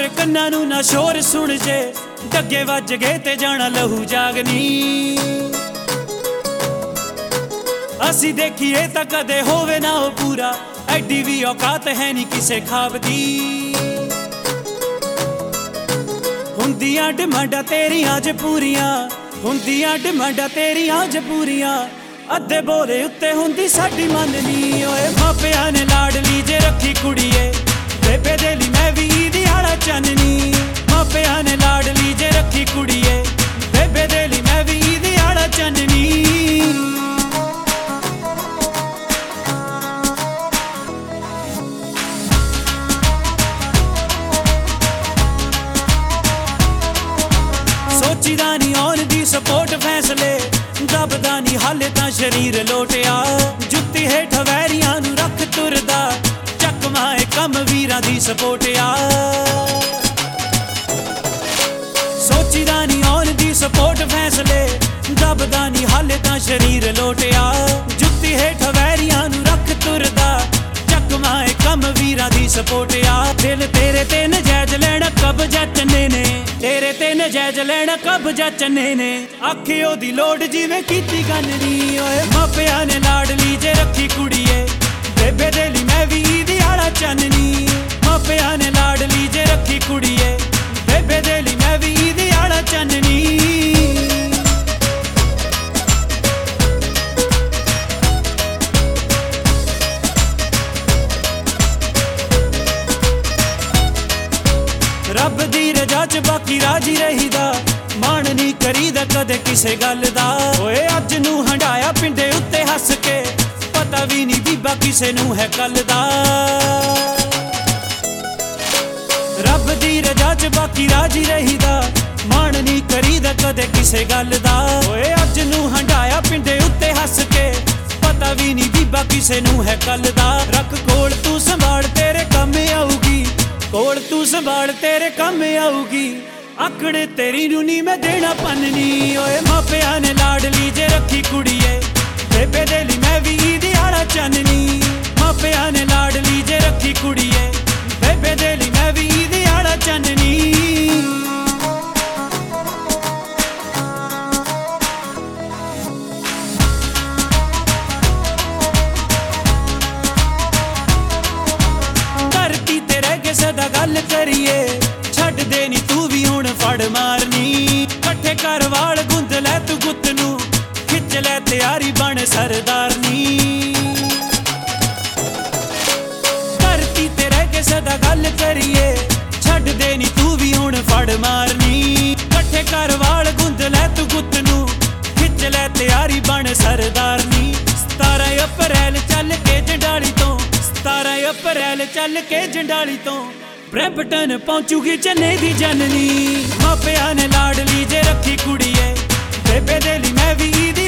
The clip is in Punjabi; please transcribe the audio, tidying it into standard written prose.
ਸਾਡੇ ਕੰਨਾਂ ਨੂੰ ਨਾ ਸ਼ੋਰ ਸੁਣ ਜੇ, ਡੱਗੇ ਵੱਜ ਗਏ ਤੇ ਜਾਣਾ ਲਹੂ ਜਾਗਨੀ। ਅਸੀਂ ਦੇਖੀਏ ਤਾਂ ਕਦੇ ਹੋਵੇ ਨਾ ਉਹ ਪੂਰਾ, ਐਡੀ ਵੀ ਔਕਾਤ ਹੈ ਨਹੀਂ ਕਿਸੇ ਖਾਬ ਦੀ। ਹੁੰਦੀਆਂ ਡਿਮਾਂਡਾਂ ਤੇਰੀਆਂ ਜੇ ਪੂਰੀਆਂ, ਹੁੰਦੀਆਂ ਡਿਮਾਂਡਾਂ ਤੇਰੀਆਂ ਜੇ ਪੂਰੀਆਂ, ਅੱਧੇ ਬੋਲੇ ਉੱਤੇ ਹੁੰਦੀ ਸਾਡੀ ਮੰਨਨੀ। ਓਏ ਮਾਪਿਆਂ ਨੇ ਲਾਡਲੀ ਜੇ ਰੱਖੀ ਕੁੜੀਏ, ਬੇਬੇ ਦੇ ਲਈ ਮੈਂ ਵੀ ਈਦ ਆਲਾ ਚਾਨਣੀ। ਮਾਪਿਆਂ ਨੇ ਲਾਡਲੀ ਜੇ ਰੱਖੀ ਕੁੜੀਏ, ਬੇਬੇ ਦੇ ਲਈ ਮੈਂ ਵੀ ਈਦ ਆਲਾ ਚਾਨਣੀ। ਸੋਚੀਦਾ ਨੀ ਆਉਣ ਦੀ ਸਪੋਰਟ ਫੈਸਲੇ, ਦੱਬਦਾ ਨੀ ਹਾਲੇ ਤਾਂ ਸ਼ਰੀਰ ਲੋਟਿਆ। ਜੁੱਤੀ ਹੇਠ ਵੈਰੀਆਂ ਨੂੰ ਰੱਖ ਤੁਰਦਾ, ਚੱਕਵਾਂ ਏ ਕੰਮ ਵੀਰਾਂ ਦੀ ਸਪੋਰਟਿਆ। ਸੋਚੀਦਾ ਨੀ ਆਉਣ ਦੀ ਸਪੋਰਟ ਫੈਸਲੇ, ਦੱਬਦਾ ਨੀ ਹਾਲੇ ਤਾਂ ਸ਼ਰੀਰ ਲੋਟਿਆ। ਜੁੱਤੀ ਹੇਠ ਵੈਰੀਆਂ ਨੂੰ ਰੱਖ ਤੁਰਦਾ, ਚੱਕਵਾਂ ਏ ਕੰਮ ਵੀਰਾਂ ਦੀ ਸਪੋਰਟਿਆ। ਦਿਲ ਤੇਰੇ ਤੇ ਨਜਾਇਜ਼ ਲੈਣਾ ਕਬਜ਼ਾ ਚੰਨੇ ਨੇ, ਤੇਰੇ ਤੇ ਨਜਾਇਜ਼ ਲੈਣਾ ਕਬਜ਼ਾ ਚੰਨੇ ਨੇ। ਆਖੇ ਉਹਦੀ ਲੋੜ ਜਿਵੇਂ ਕੀਤੀ ਗੰਨੀ। ਓਏ ਮਾਪਿਆਂ ਨੇ ਲਾਡਲੀ ਜੇ ਰੱਖੀ ਕੁੜੀਏ, ਬੇਬੇ ਦੇ ਲਈ ਮੈਂ ਵੀ ਈਦ ਆਲਾ ਚਾਨਣੀ। ਮਾਪਿਆਂ ਨੇ ਲਾਡਲੀ ਜੇ ਰੱਖੀ ਕੁੜੀਏ, ਬੇਬੇ ਦੇ ਲਈ ਮੈਂ ਵੀ ਈਦ ਆਲਾ ਚਾਨਣੀ। ਰੱਬ ਦੀ ਰਜ਼ਾ ਚ ਬਾਕੀ ਰਾਜੀ ਰਹੀਦਾ, ਮਾਣ ਨਹੀਂ ਕਰੀਦਾ ਕਦੇ ਕਿਸੇ ਗੱਲ ਦਾ। ਓਏ ਅੱਜ ਨੂੰ ਹੰਡਾਇਆ ਪਿੰਡੇ ਉੱਤੇ ਹੱਸ ਕੇ, ਪਤਾ ਵੀ ਨਹੀਂ ਬੀਬਾ ਕਿਸੇ ਨੂੰ ਹੈ ਕੱਲ ਦਾ। ਰੱਬ ਦੀ ਰਜ਼ਾ ਚ ਬਾਕੀ ਰਾਜੀ ਰਹੀਦਾ, ਮਾਣ ਨਹੀਂ ਕਰੀਦਾ ਕਦੇ ਕਿਸੇ ਗੱਲ ਦਾ। ਓਏ ਅੱਜ ਨੂੰ ਹੰਡਾਇਆ ਪਿੰਡੇ ਉੱਤੇ ਹੱਸ ਕੇ, ਪਤਾ ਵੀ ਨਹੀਂ ਬੀਬਾ ਕਿਸੇ ਨੂੰ ਹੈ ਕੱਲ ਦਾ। ਰੱਖ ਕੋਲ ਤੂੰ ਸੰਭਾਲ ਤੇਰੇ ਕੰਮ ਆਊਗੀ, ਕੋਲ ਤੂੰ ਸੰਭਾਲ ਤੇਰੇ ਕੰਮ ਆਊਗੀ। ਆਕੜੇ ਤੇਰੀ ਨੂੰ ਨੀ ਮੈਂ ਦੇਣਾ ਪੰਨਨੀ। ਓਏ ਮਾਪਿਆਂ ਨੇ ਲਾਡਲੀ ਜੇ ਰੱਖੀ ਕੁੜੀਏ, ਬੇਬੇ ਦੇ ਲਈ ਮੈਂ ਵੀ ਈਦ ਆਲਾ ਚਾਨਣੀ। ਮਾਪਿਆਂ ਨੇ ਲਾਡਲੀ ਜੇ ਰੱਖੀ ਕੁੜੀਏ, ਬੇਬੇ ਦੇ ਲਈ ਮੈਂ ਵੀ ਈਦ ਆਲਾ ਚਾਨਣੀ। ਧਰਤੀ ਤੇ ਰਹਿ ਕੇ ਸਦਾ ਗੱਲ ਕਰੀਏ, ਛੱਡ ਦੇ ਨੀ ਤੂੰ ਵੀ ਹੁਣ ਫੜ ਮਾਰਨੀ। ਇਕੱਠੇ ਕਰ ਵਾਲ ਗੁੰਦ ਲੈ ਤੂੰ ਗੁੱਤ ਨੂੰ, ਖਿੱਚ ਲੈ ਤਿਆਰੀ ਬਣ ਸਰਦਾਰਨੀ। ਧਰਤੀ ਤੇ ਰਹਿ ਕੇ ਸਦਾ ਗੱਲ ਕਰੀਏ, ਛੱਡ ਦੇ ਨੀ ਤੂੰ ਵੀ ਹੁਣ ਫੜ ਮਾਰਨੀ। ਇਕੱਠੇ ਕਰ ਵਾਲ ਗੁੰਦ ਲੈ ਤੂੰ ਗੁੱਤ ਨੂੰ, ਖਿੱਚ ਲੈ ਤਿਆਰੀ ਬਣ ਸਰਦਾਰਨੀ। 17 ਅਪ੍ਰੈਲ ਚੱਲ ਕੇ ਜੰਡਾਲੀ ਤੋਂ, 17 ਅਪ੍ਰੈਲ ਚੱਲ ਕੇ ਜੰਡਾਲੀ ਤੋਂ, ਬ੍ਰੈਂਪਟਨ ਪਹੁੰਚੂਗੀ ਚੰਨੇ ਦੀ ਜਨਨੀ। ਮਾਪਿਆਂ ਨੇ ਲਾਡਲੀ ਜੇ ਰੱਖੀ ਕੁੜੀਏ, ਬੇਬੇ ਦੇ ਲਈ ਮੈਂ ਵੀ ਈਦ